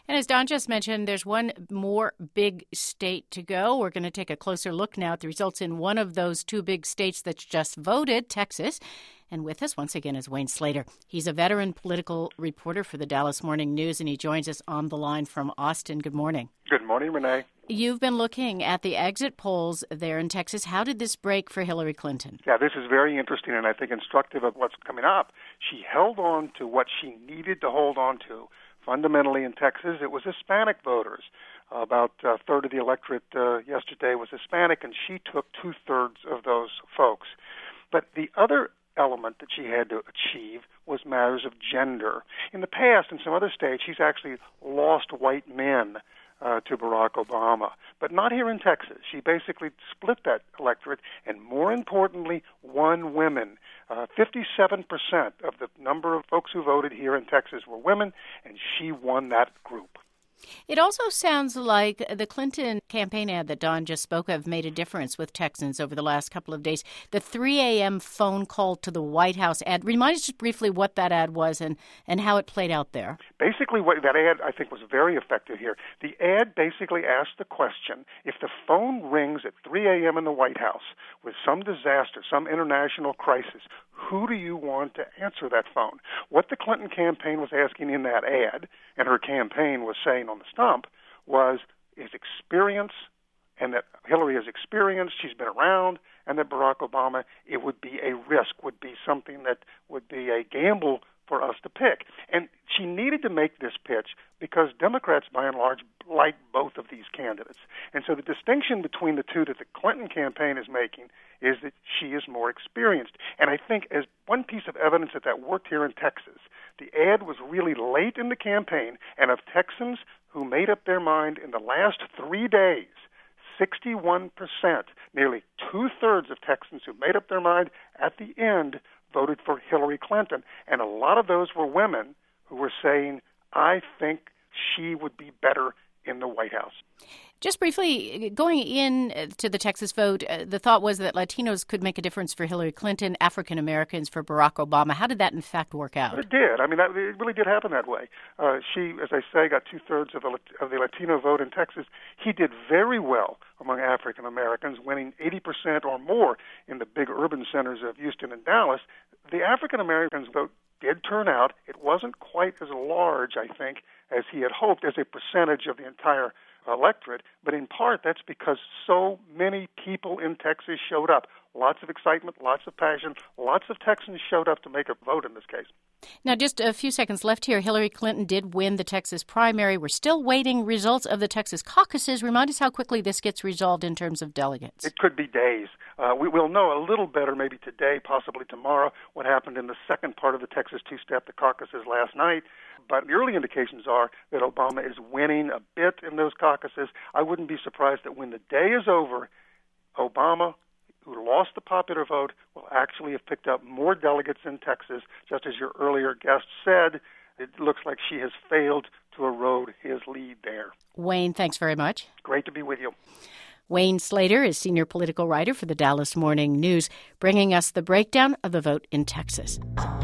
And as Don just mentioned, there's one more big state to go. We're going to take a closer look now at the results in one of those two big states that's just voted, Texas. And with us once again is Wayne Slater. He's a veteran political reporter for the Dallas Morning News, and he joins us on the line from Austin. Good morning. Good morning, Renee. You've been looking at the exit polls there in Texas. How did this break for Hillary Clinton? Yeah, this is very interesting and I think instructive of what's coming up. She held on to what she needed to hold on to. Fundamentally in Texas, it was Hispanic voters. About a third of the electorate yesterday was Hispanic, and she took two-thirds of those folks. But the other element that she had to achieve was matters of gender. In the past, in some other states, she's actually lost white men to Barack Obama, but not here in Texas. She basically split that electorate and, more importantly, won women. 57% of the number of folks who voted here in Texas were women, and she won that group. It also sounds like the Clinton campaign ad that Don just spoke of made a difference with Texans over the last couple of days. The 3 a.m. phone call to the White House ad. Remind us just briefly what that ad was and how it played out there. Basically, what that ad, I think, was very effective here. The ad basically asked the question, if the phone rings at 3 a.m. in the White House with some disaster, some international crisis, who do you want to answer that phone? What the Clinton campaign was asking in that ad, and her campaign was saying on the stump, was is experience, and that Hillary is experienced, she's been around, and that Barack Obama, it would be a risk, would be something that would be a gamble for us to pick. And she needed to make this pitch because Democrats, by and large, like both of these candidates. And so the distinction between the two that the Clinton campaign is making is that she is more experienced. And I think as one piece of evidence that worked here in Texas, the ad was really late in the campaign, and of Texans who made up their mind in the last 3 days, 61%, nearly two-thirds of Texans who made up their mind at the end voted for Hillary Clinton. And a lot of those were women who were saying, I think she would be better in the White House. Just briefly, going in to the Texas vote, the thought was that Latinos could make a difference for Hillary Clinton, African Americans for Barack Obama. How did that, in fact, work out? It did. I mean, it really did happen that way. She, as I say, got two-thirds of the Latino vote in Texas. He did very well among African Americans, winning 80% or more in the big urban centers of Houston and Dallas. The African Americans vote did turn out. It wasn't quite as large, I think, as he had hoped as a percentage of the entire electorate, but in part that's because so many people in Texas showed up. Lots of excitement, lots of passion, lots of Texans showed up to make a vote in this case. Now, just a few seconds left here. Hillary Clinton did win the Texas primary. We're still waiting results of the Texas caucuses. Remind us how quickly this gets resolved in terms of delegates. It could be days. We will know a little better maybe today, possibly tomorrow, what happened in the second part of the Texas two-step, the caucuses last night. But the early indications are that Obama is winning a bit in those caucuses. I wouldn't be surprised that when the day is over, Obama, who lost the popular vote, will actually have picked up more delegates in Texas. Just as your earlier guest said, it looks like she has failed to erode his lead there. Wayne, thanks very much. Great to be with you. Wayne Slater is senior political writer for the Dallas Morning News, bringing us the breakdown of the vote in Texas.